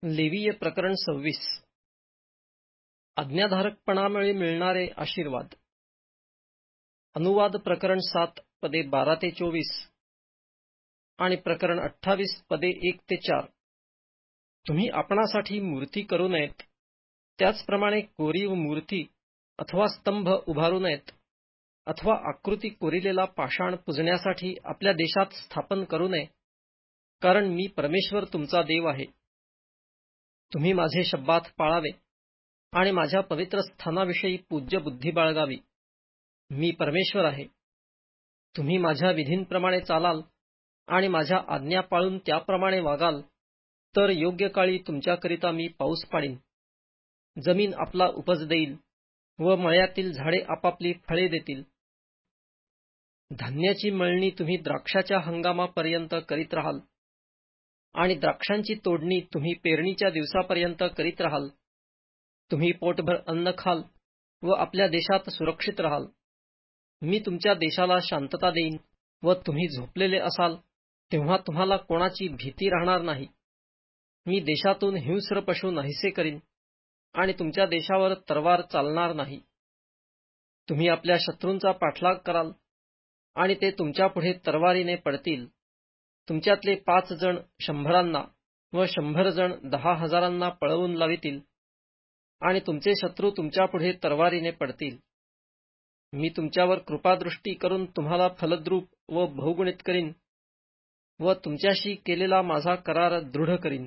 लेवीय प्रकरण 26. आज्ञाधारकपणामुळे मिळणारे आशीर्वाद. अनुवाद प्रकरण 7 पदे 12 ते 24 आणि प्रकरण 28 पदे 1 ते 4. तुम्ही आपणासाठी मूर्ती करू नयेत, त्याचप्रमाणे कोरीव मूर्ती अथवा स्तंभ उभारू नयेत, अथवा आकृती कोरिलेला पाषाण पूजण्यासाठी आपल्या देशात स्थापन करू नये, कारण मी परमेश्वर तुमचा देव आहे. तुम्ही माझे शब्बात पाळावे आणि माझ्या पवित्र स्थानाविषयी पूज्य बुद्धी बाळगावी. मी परमेश्वर आहे. तुम्ही माझ्या विधींप्रमाणे चालाल आणि माझ्या आज्ञा पाळून त्याप्रमाणे वागाल, तर योग्य काळी तुमच्याकरिता मी पाऊस पाडीन, जमीन आपला उपज देईल व मळ्यातील झाडे आपापली फळे देतील. धान्याची मळणी तुम्ही द्राक्षाच्या हंगामापर्यंत करीत राहाल आणि द्राक्षांची तोडणी तुम्ही पेरणीच्या दिवसापर्यंत करीत राहाल. तुम्ही पोटभर अन्न खाल व आपल्या देशात सुरक्षित राहाल. मी तुमच्या देशाला शांतता देईन व तुम्ही झोपलेले असाल तेव्हा तुम्हाला कोणाची भीती राहणार नाही. मी देशातून हिंस्र पशु नाहीसे करीन आणि तुमच्या देशावर तलवार चालणार नाही. तुम्ही आपल्या शत्रूंचा पाठलाग कराल आणि ते तुमच्यापुढे तलवारीने पडतील. तुमच्यातले 5 जण 100 व 100 जण 10,000 पळवून लावितील आणि तुमचे शत्रू तुमच्यापुढे तलवारीने पडतील. मी तुमच्यावर कृपादृष्टी करून तुम्हाला फलद्रूप व बहुगुणित करीन व तुमच्याशी केलेला माझा करार दृढ करीन.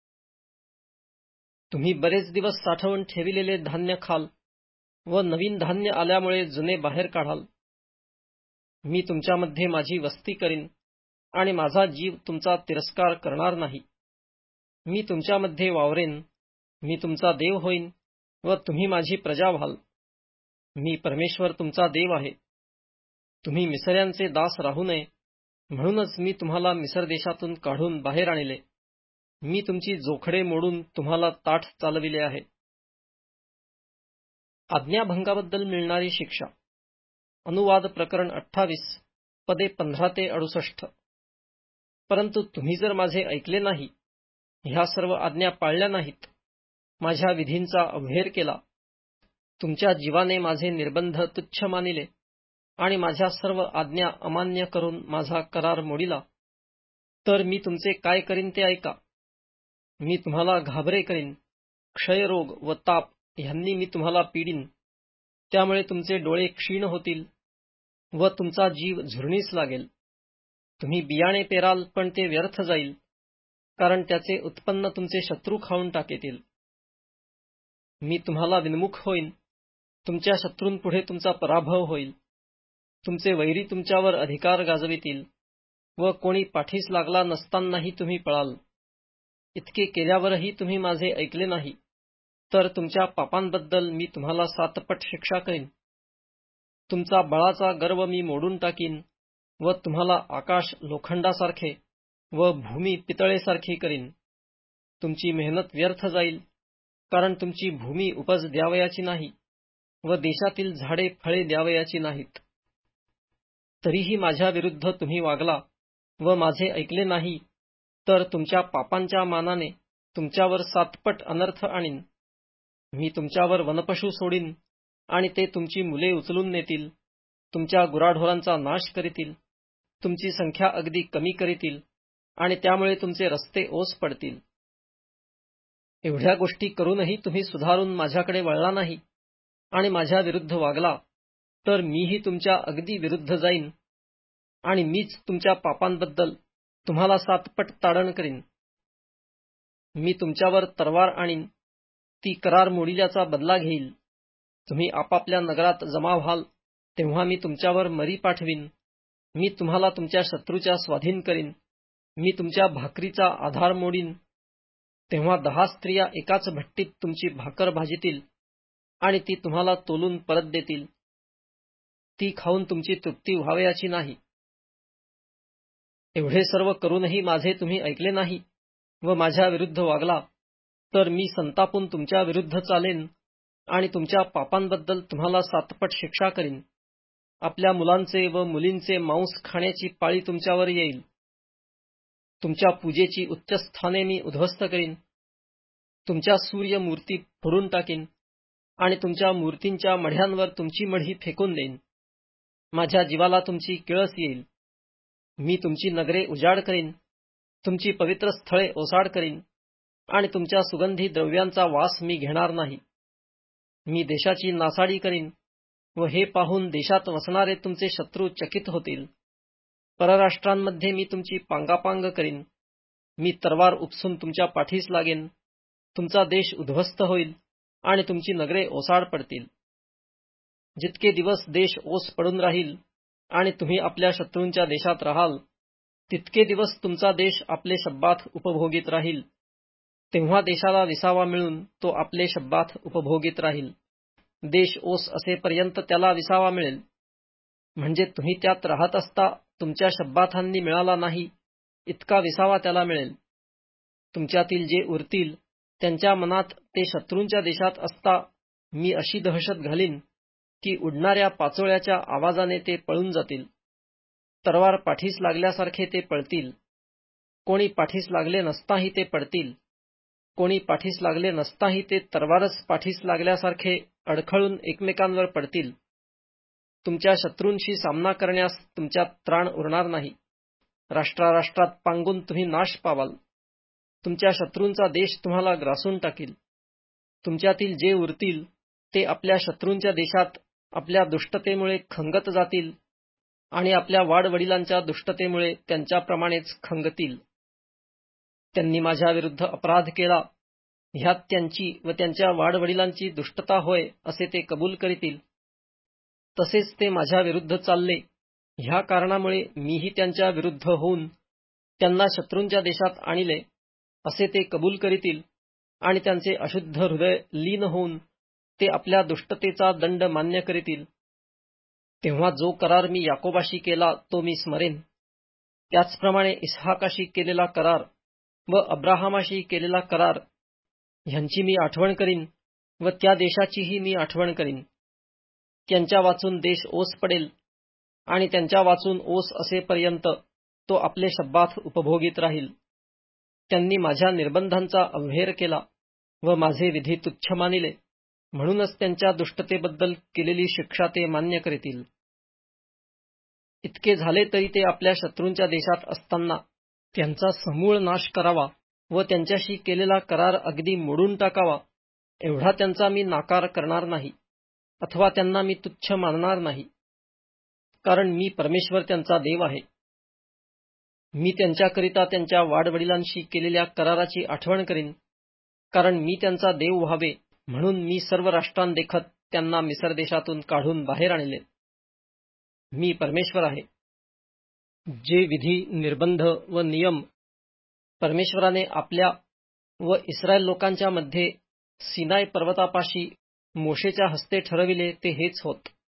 तुम्ही बरेच दिवस साठवून ठेविलेले धान्य खाल व नवीन धान्य आल्यामुळे जुने बाहेर काढाल. मी तुमच्यामध्ये माझी वस्ती करीन आणि माझा जीव तुमचा तिरस्कार करणार नाही. मी तुमच्यामध्ये वावरेन, मी तुमचा देव होईन व तुम्ही माझी प्रजा व्हाल. मी परमेश्वर तुमचा देव आहे. तुम्ही मिसर्यांचे दास राहू नये, म्हणूनच मी तुम्हाला मिसर देशातून काढून बाहेर आणले. मी तुमची जोखडे मोडून तुम्हाला ताठ चालविले आहे. आज्ञाभंगाबद्दल मिळणारी शिक्षा. अनुवाद प्रकरण 28 पदे 15 ते 68. परंतु तुम्ही जर माझे ऐकले नाही, ह्या सर्व आज्ञा पाळल्या नाहीत, माझ्या विधींचा अवहेर केला, तुमच्या जीवाने माझे निर्बंध तुच्छ मानिले आणि माझ्या सर्व आज्ञा अमान्य करून माझा करार मोडिला, तर मी तुमचे काय करीन ते ऐका. मी तुम्हाला घाबरे करीन. क्षयरोग व ताप ह्यांनी मी तुम्हाला पीडीन. त्यामुळे तुमचे डोळे क्षीण होतील व तुमचा जीव झुरणीस लागेल. तुम्ही बियाणे पेराल पण ते व्यर्थ जाईल, कारण त्याचे उत्पन्न तुमचे शत्रू खाऊन टाकेतील. मी तुम्हाला विन्मुख होईन. तुमच्या शत्रूंपुढे तुमचा पराभव होईल. तुमचे वैरी तुमच्यावर अधिकार गाजवितील व कोणी पाठीस लागला नसतानाही तुम्ही पळाल. इतके केल्यावरही तुम्ही माझे ऐकले नाही, तर तुमच्या पापांबद्दल मी तुम्हाला 7 पट शिक्षा करीन. तुमचा बळाचा गर्व मी मोडून टाकीन व तुम्हाला आकाश लोखंडासारखे व भूमी पितळेसारखी करीन. तुमची मेहनत व्यर्थ जाईल, कारण तुमची भूमी उपज द्यावयाची नाही व देशातील झाडे फळे द्यावयाची नाहीत. तरीही माझ्या विरुद्ध तुम्ही वागला व माझे ऐकले नाही, तर तुमच्या पापांच्या मानाने तुमच्यावर 7 पट अनर्थ आणीन. मी तुमच्यावर वनपशु सोडीन आणि ते तुमची मुले उचलून नेतील. तुमच्या गुराढोरांचा नाश करीतील. तुमची संख्या अगदी कमी करीतील आणि त्यामुळे तुमचे रस्ते ओस पडतील. एवढ्या गोष्टी करूनही तुम्ही सुधारून माझ्याकडे वळला नाही आणि माझ्या विरुद्ध वागला, तर मीही तुमच्या अगदी विरुद्ध जाईन आणि मीच तुमच्या पापांबद्दल तुम्हाला 7 पट ताडण करीन. मी तुमच्यावर तलवार आणीन, ती करार मोडिल्याचा बदला घेईल. तुम्ही आपापल्या नगरात जमा व्हाल तेव्हा मी तुमच्यावर मरी पाठवीन. मी तुम्हाला तुमच्या शत्रूच्या स्वाधीन करीन. मी तुमच्या भाकरीचा आधार मोडीन. तेव्हा 10 स्त्रिया एकाच भट्टीत तुमची भाकर भाजीतील आणि ती तुम्हाला तोलून परत देतील. ती खाऊन तुमची तृप्ती व्हावयाची नाही. एवढे सर्व करूनही माझे तुम्ही ऐकले नाही व माझ्या विरुद्ध वागला, तर मी संतापून तुमच्या विरुद्ध चालेन आणि तुमच्या पापांबद्दल तुम्हाला 7 पट शिक्षा करीन. आपल्या मुलांचे व मुलींचे मांस खाण्याची पाळी तुमच्यावर येईल. तुमच्या पूजेची उच्च स्थाने मी उद्ध्वस्त करीन तुमच्या सूर्य मूर्ती फोडून टाकीन आणि तुमच्या मूर्तींच्या मढ्यांवर तुमची मढी फेकून देईन. माझ्या जीवाला तुमची किळस येईल. मी तुमची नगरे उजाड करीन, तुमची पवित्र स्थळे ओसाड करीन आणि तुमच्या सुगंधी द्रव्यांचा वास मी घेणार नाही. मी देशाची नासाडी करीन व हे पाहून देशात वसणारे तुमचे शत्रू चकित होतील. परराष्ट्रांमध्ये मी तुमची पांगापांग करीन. मी तलवार उपसून तुमच्या पाठीस लागेन. तुमचा देश उद्ध्वस्त होईल आणि तुमची नगरे ओसाड पडतील. जितके दिवस देश ओस पडून राहील आणि तुम्ही आपल्या शत्रूंच्या देशात राहाल, तितके दिवस तुमचा देश आपले शब्बाथ उपभोगीत राहील. तेव्हा देशाला विसावा मिळून तो आपले शब्बाथ उपभोगीत राहील. देश ओस असेपर्यंत त्याला विसावा मिळेल. म्हणजे तुम्ही त्यात राहत असता तुमच्या शब्बाथांनी मिळाला नाही इतका विसावा त्याला मिळेल. तुमच्यातील जे उरतील त्यांच्या मनात ते शत्रूंच्या देशात असता मी अशी दहशत घालीन की उडणाऱ्या पाचोळ्याच्या आवाजाने ते पळून जातील. तलवार पाठीस लागल्यासारखे ते पळतील. कोणी पाठीस लागले नसताही ते पडतील. कोणी पाठीस लागले नसताही ते तलवारच पाठीस लागल्यासारखे अडखळून एकमेकांवर पडतील. तुमच्या शत्रूंशी सामना करण्यास तुमच्यात त्राण उरणार नाही. राष्ट्राराष्ट्रात पांगून तुम्ही नाश पावाल. तुमच्या शत्रूंचा देश तुम्हाला ग्रासून टाकील. तुमच्यातील जे उरतील ते आपल्या शत्रूंच्या देशात आपल्या दुष्टतेमुळे खंगत जातील आणि आपल्या वाडवडिलांच्या दुष्टतेमुळे त्यांच्याप्रमाणेच खंगतील. त्यांनी माझ्या विरुद्ध अपराध केला, ह्यात त्यांची व त्यांच्या वाडवडिलांची दुष्टता होय असे ते कबूल करीतील. तसेच ते माझ्या विरुद्ध चालले, ह्या कारणामुळे मीही त्यांच्या विरुद्ध होऊन त्यांना शत्रूंच्या देशात आणले असे ते कबूल करीतील आणि त्यांचे अशुद्ध हृदय लीन होऊन ते आपल्या दुष्टतेचा दंड मान्य करीतील. तेव्हा जो करार मी याकोबाशी केला तो मी स्मरेन. त्याचप्रमाणे इसहाकाशी केलेला करार व अब्राहामाशी केलेला करार ह्यांची मी आठवण करीन व त्या देशाचीही मी आठवण करीन. त्यांच्या वाचून देश ओस पडेल आणि त्यांच्या वाचून ओस असेपर्यंत तो आपले शब्बाथ उपभोगीत राहील. त्यांनी माझ्या निर्बंधांचा अव्हेर केला व माझे विधी तुच्छ मानिले, म्हणूनच त्यांच्या दुष्टतेबद्दल केलेली शिक्षा ते मान्य करीतील. इतके झाले तरी ते आपल्या शत्रूंच्या देशात असताना त्यांचा समूळ नाश करावा व त्यांच्याशी केलेला करार अगदी मोडून टाकावा, एवढा त्यांचा मी नाकार करणार नाही अथवा त्यांना मी तुच्छ मानणार नाही. कारण मी परमेश्वर त्यांचा देव आहे. मी त्यांच्याकरिता त्यांच्या वाडवडिलांशी केलेल्या कराराची आठवण करीन, कारण मी त्यांचा देव व्हावे म्हणून मी सर्व राष्ट्रांदेखत त्यांना मिस्र देशातून काढून बाहेर आणले. मी परमेश्वर आहे. जे विधी, निर्बंध व नियम परमेश्वराने आपल्या व इस्रायल लोकांच्या मध्ये सिनाय पर्वतापाशी मोशेच्या हस्ते ठरविले ते हेच होत.